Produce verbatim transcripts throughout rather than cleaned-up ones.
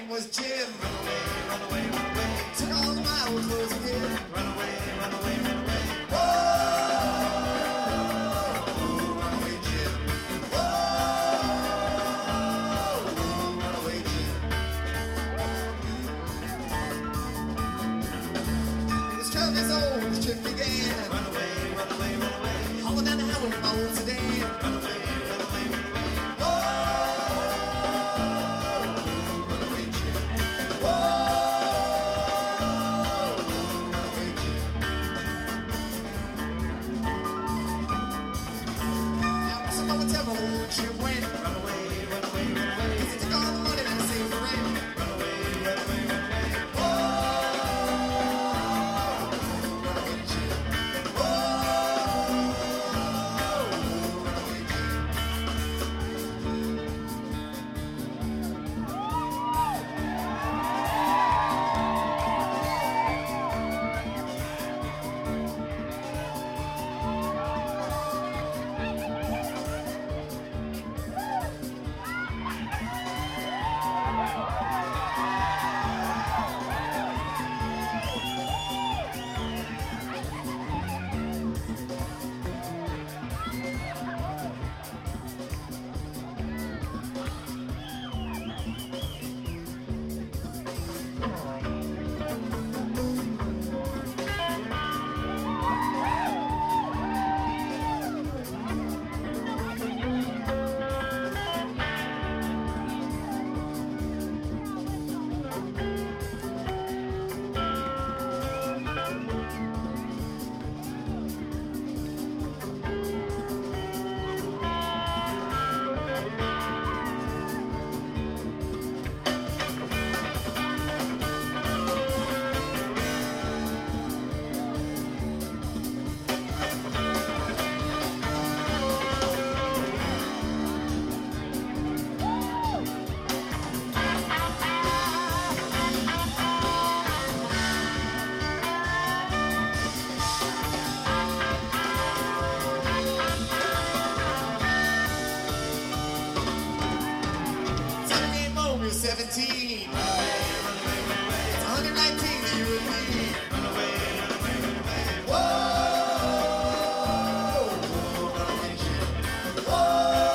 name was Jim. Run away, run away, run away. Took all of my old clothes and hid. Run away, run away, run away. Whoa, run away, Jim. Whoa, run away, Jim. He was twelve years old when the trip began. Run away, run away, run away. Hauling down the highway in my old sedan. Run away, run away, run away. She went, run away, run away, run away. Cause he took all the money that I saved for rent. Run away, run away, run away. Whoa, run away, Jim. Whoa, run away, Jim. seventeen. Run away, run away, run away. It's one hundred nineteen, you and me. Run away, run away, run away. Whoa, run away, Jim. Whoa,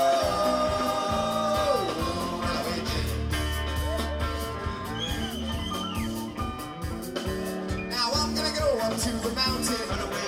run away, Jim. Now I'm gonna go up to the mountain. Run away.